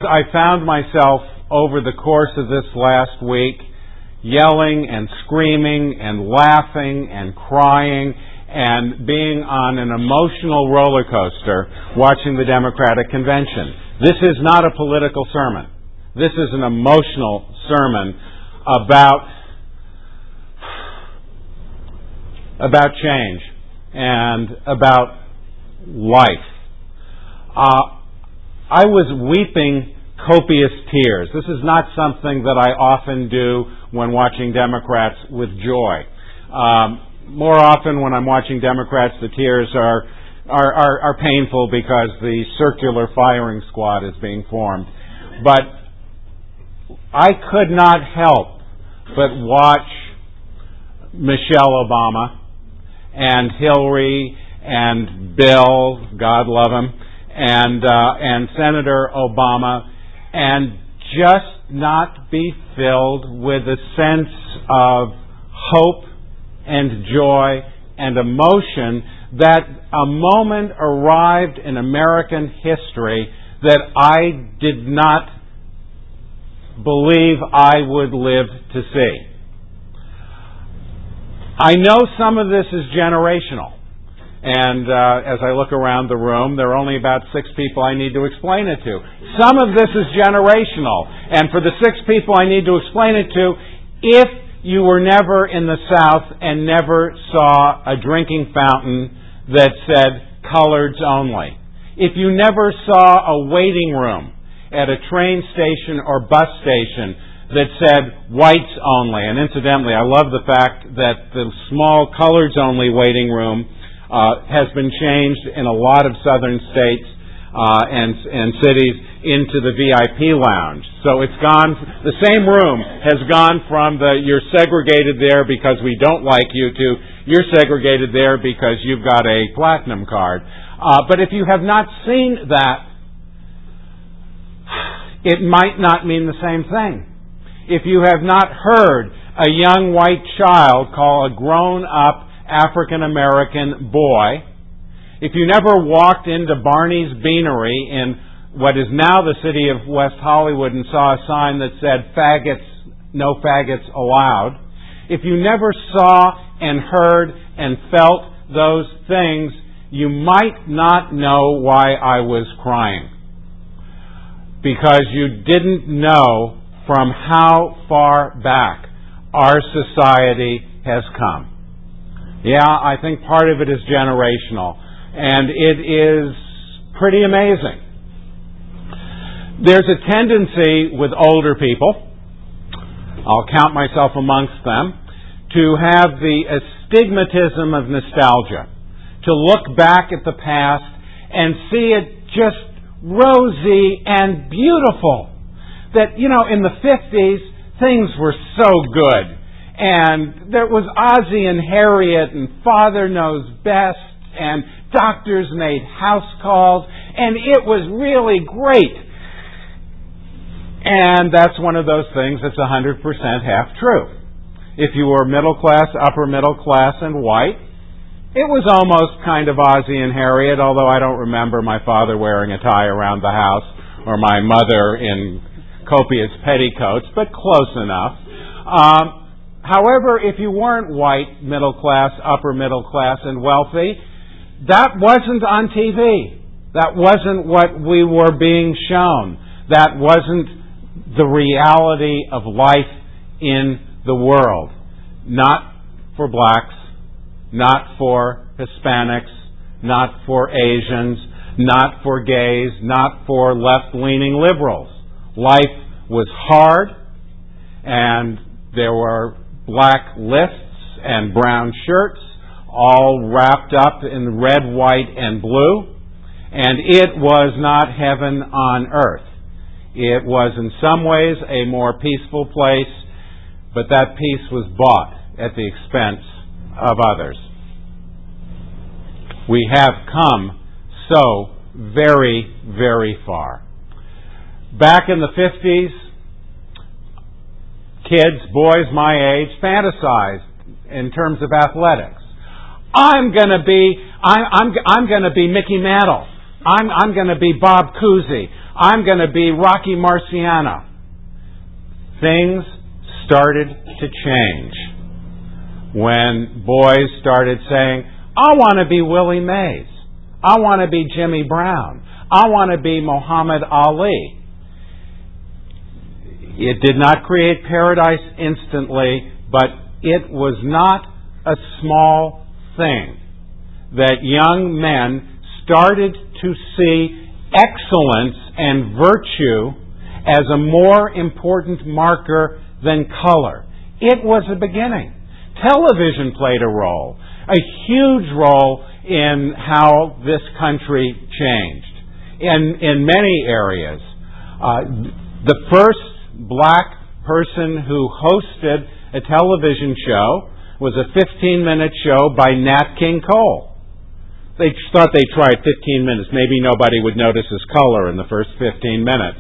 I found myself over the course of this last week yelling and screaming and laughing and crying and being on an emotional roller coaster watching the Democratic Convention. This is not a political sermon. This is an emotional sermon about change and about life. I was weeping copious tears. This is not something that I often do when watching Democrats with joy. More often when I'm watching Democrats, the tears are painful because the circular firing squad is being formed. But I could not help but watch Michelle Obama and Hillary and Bill, God love him, and Senator Obama, and just not be filled with a sense of hope and joy and emotion that a moment arrived in American history that I did not believe I would live to see. I know some of this is generational. And as I look around the room, there are only about 6 people I need to explain it to. Some of this is generational. And for the 6 people I need to explain it to, if you were never in the South and never saw a drinking fountain that said coloreds only, if you never saw a waiting room at a train station or bus station that said whites only, and incidentally, I love the fact that the small coloreds only waiting room has been changed in a lot of southern states and cities into the VIP lounge. So it's gone, the same room has gone from you're segregated there because we don't like you to you're segregated there because you've got a platinum card. But if you have not seen that, it might not mean the same thing. If you have not heard a young white child call a grown-up African-American boy, if you never walked into Barney's Beanery in what is now the city of West Hollywood and saw a sign that said, "Faggots, no faggots allowed," if you never saw and heard and felt those things, you might not know why I was crying. Because you didn't know from how far back our society has come. Yeah, I think part of it is generational, and it is pretty amazing. There's a tendency with older people, I'll count myself amongst them, to have the astigmatism of nostalgia, to look back at the past and see it just rosy and beautiful. That, in the 50s, things were so good. And there was Ozzie and Harriet and Father Knows Best, and doctors made house calls, and it was really great. And that's one of those things that's 100% half true. If you were middle class, upper middle class, and white, it was almost kind of Ozzie and Harriet, although I don't remember my father wearing a tie around the house or my mother in copious petticoats, but close enough. However, if you weren't white, middle class, upper middle class, and wealthy, that wasn't on TV. That wasn't what we were being shown. That wasn't the reality of life in the world. Not for blacks, not for Hispanics, not for Asians, not for gays, not for left-leaning liberals. Life was hard, and there were black lists and brown shirts, all wrapped up in red, white, and blue, and it was not heaven on earth. It was in some ways a more peaceful place, but that peace was bought at the expense of others. We have come so very, very far. Back in the 50s, kids, boys my age, fantasized in terms of athletics. I'm going to be Mickey Mantle. I'm going to be Bob Cousy. I'm going to be Rocky Marciano. Things started to change when boys started saying, I want to be Willie Mays. I want to be Jimmy Brown. I want to be Muhammad Ali. It did not create paradise instantly, but it was not a small thing that young men started to see excellence and virtue as a more important marker than color. It was a beginning. Television played a role, a huge role in how this country changed in many areas. The first black person who hosted a television show was a 15-minute show by Nat King Cole. They thought they'd try it 15 minutes. Maybe nobody would notice his color in the first 15 minutes.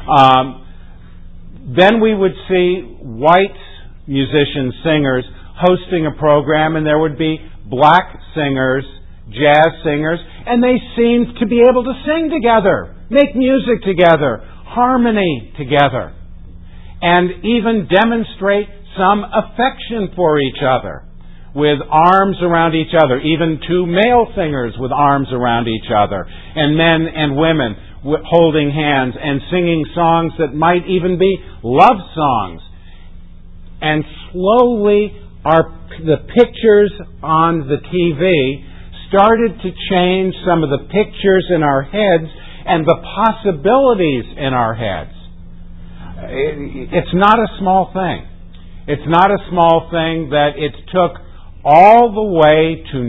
Then we would see white musicians, singers, hosting a program, and there would be black singers, jazz singers, and they seemed to be able to sing together, make music together, harmony together, and even demonstrate some affection for each other, with arms around each other, even two male singers with arms around each other, and men and women holding hands and singing songs that might even be love songs. And slowly the pictures on the TV started to change some of the pictures in our heads and the possibilities in our heads. It's not a small thing. It's not a small thing that it took all the way to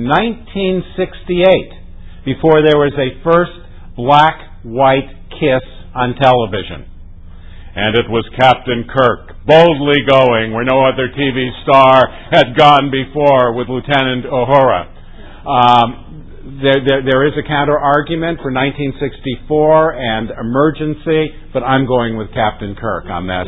1968 before there was a first black-white kiss on television. And it was Captain Kirk, boldly going where no other TV star had gone before with Lieutenant Uhura. There is a counter-argument for 1964 and Emergency, but I'm going with Captain Kirk on this.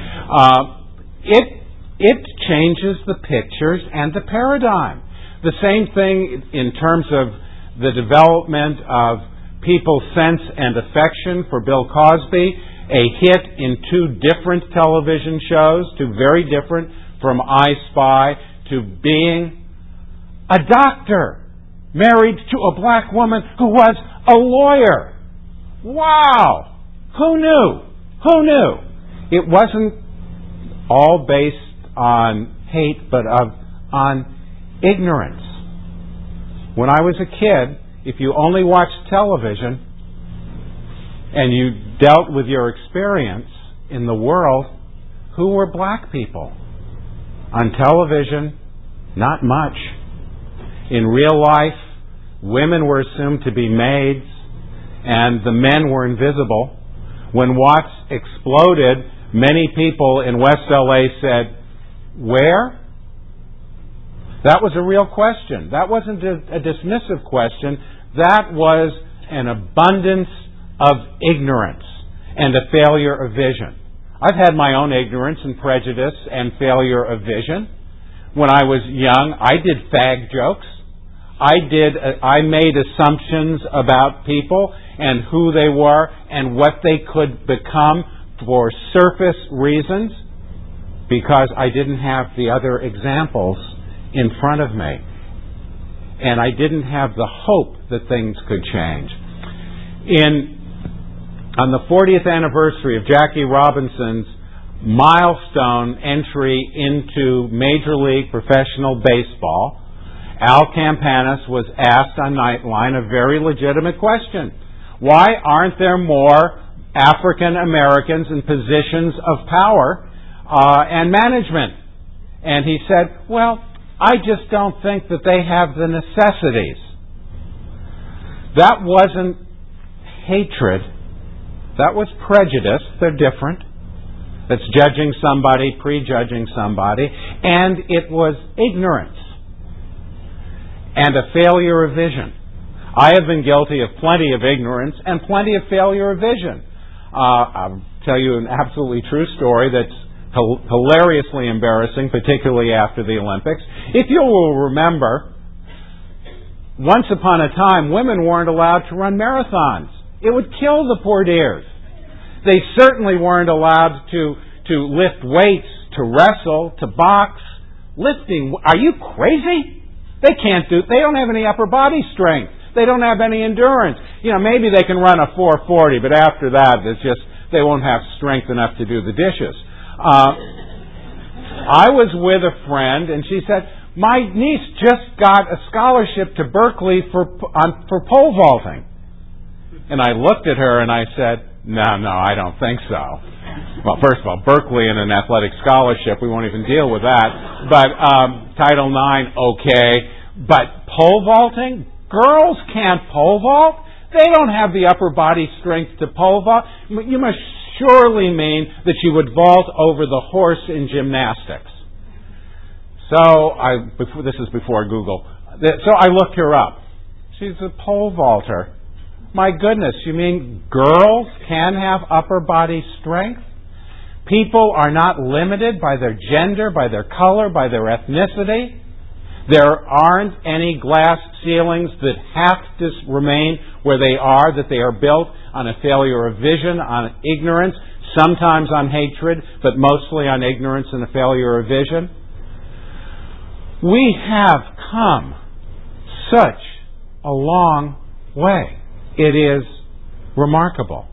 It changes the pictures and the paradigm. The same thing in terms of the development of people's sense and affection for Bill Cosby, a hit in two different television shows, two very different, from I Spy to being a doctor married to a black woman who was a lawyer. Wow! Who knew? Who knew? It wasn't all based on hate, but on ignorance. When I was a kid, if you only watched television and you dealt with your experience in the world, who were black people? On television, not much. In real life, women were assumed to be maids and the men were invisible. When Watts exploded, many people in West LA said, where? That was a real question. That wasn't a dismissive question. That was an abundance of ignorance and a failure of vision. I've had my own ignorance and prejudice and failure of vision. When I was young, I did fag jokes. I made assumptions about people and who they were and what they could become for surface reasons, because I didn't have the other examples in front of me. And I didn't have the hope that things could change. On the 40th anniversary of Jackie Robinson's milestone entry into Major League Professional Baseball, Al Campanis was asked on Nightline a very legitimate question. Why aren't there more African Americans in positions of power and management? And he said, well, I just don't think that they have the necessities. That wasn't hatred. That was prejudice. They're different. That's judging somebody, prejudging somebody. And it was ignorance and a failure of vision. I have been guilty of plenty of ignorance and plenty of failure of vision. I'll tell you an absolutely true story that's hilariously embarrassing, particularly after the Olympics. If you will remember, once upon a time, women weren't allowed to run marathons. It would kill the poor dears. They certainly weren't allowed to lift weights, to wrestle, to box. Lifting, are you crazy? They don't have any upper body strength. They don't have any endurance. Maybe they can run a 440, but after that, they won't have strength enough to do the dishes. I was with a friend, and she said, my niece just got a scholarship to Berkeley for pole vaulting. And I looked at her and I said, no, I don't think so. Well, first of all, Berkeley and an athletic scholarship, we won't even deal with that. But Title IX, okay. But pole vaulting? Girls can't pole vault. They don't have the upper body strength to pole vault. You must surely mean that you would vault over the horse in gymnastics. This is before Google. So I looked her up. She's a pole vaulter. My goodness, you mean girls can have upper body strength? People are not limited by their gender, by their color, by their ethnicity. There aren't any glass ceilings that have to remain where they are, that they are built on a failure of vision, on ignorance, sometimes on hatred, but mostly on ignorance and a failure of vision. We have come such a long way. It is remarkable.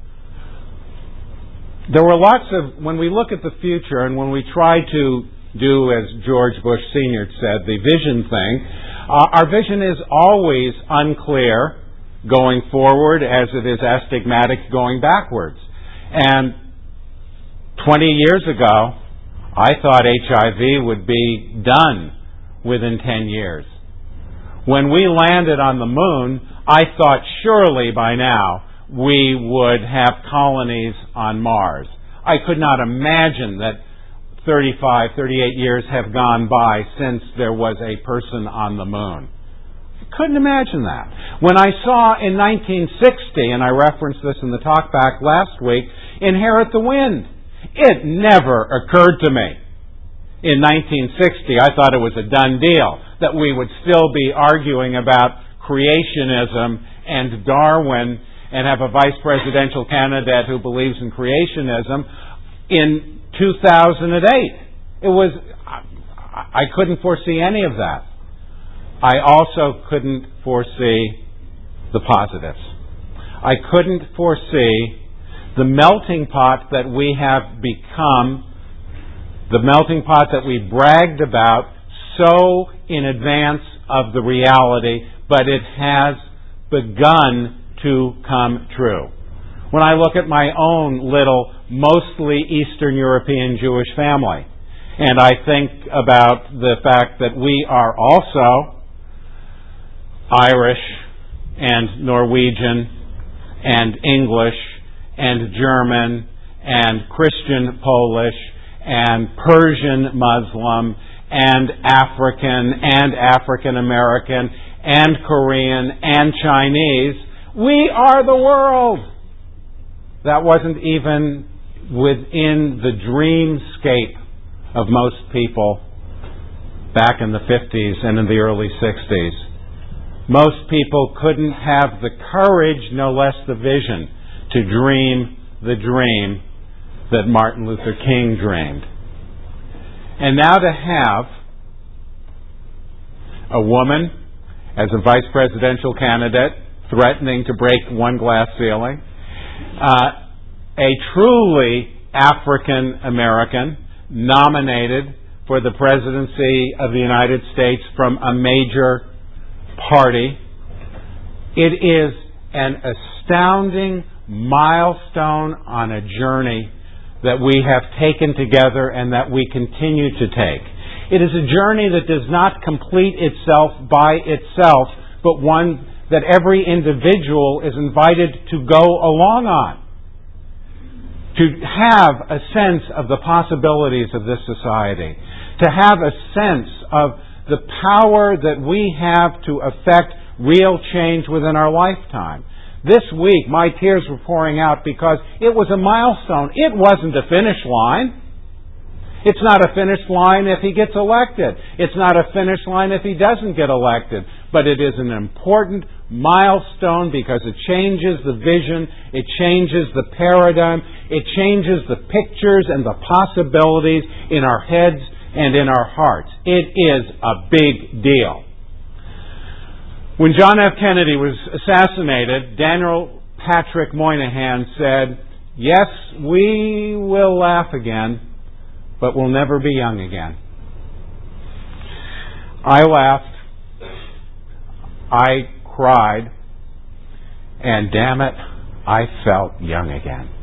There were when we look at the future and when we try to do, as George Bush Sr. said, the vision thing, our vision is always unclear going forward as it is astigmatic going backwards. And 20 years ago, I thought HIV would be done within 10 years. When we landed on the moon, I thought surely by now we would have colonies on Mars. I could not imagine that 35, 38 years have gone by since there was a person on the moon. I couldn't imagine that. When I saw in 1960, and I referenced this in the talkback last week, Inherit the Wind, it never occurred to me. In 1960, I thought it was a done deal, that we would still be arguing about creationism and Darwin and have a vice presidential candidate who believes in creationism in 2008. I couldn't foresee any of that. I also couldn't foresee the positives. I couldn't foresee the melting pot that we have become, the melting pot that we bragged about so in advance of the reality, but it has begun to come true. When I look at my own little, mostly Eastern European Jewish family, and I think about the fact that we are also Irish and Norwegian and English and German and Christian Polish and Persian Muslim and African American and Korean and Chinese. We are the world. That wasn't even within the dreamscape of most people back in the 50s and in the early 60s. Most people couldn't have the courage, no less the vision, to dream the dream that Martin Luther King dreamed. And now to have a woman as a vice presidential candidate threatening to break one glass ceiling, a truly African American nominated for the presidency of the United States from a major party. It is an astounding milestone on a journey that we have taken together and that we continue to take. It is a journey that does not complete itself by itself, but one that every individual is invited to go along on, to have a sense of the possibilities of this society, to have a sense of the power that we have to affect real change within our lifetime. This week, my tears were pouring out because it was a milestone. It wasn't a finish line. It's not a finish line if he gets elected. It's not a finish line if he doesn't get elected. but it is an important milestone because it changes the vision, it changes the paradigm, it changes the pictures and the possibilities in our heads and in our hearts. It is a big deal. When John F. Kennedy was assassinated, Daniel Patrick Moynihan said, "Yes, we will laugh again, but we'll never be young again." I laughed, I cried, and damn it, I felt young again.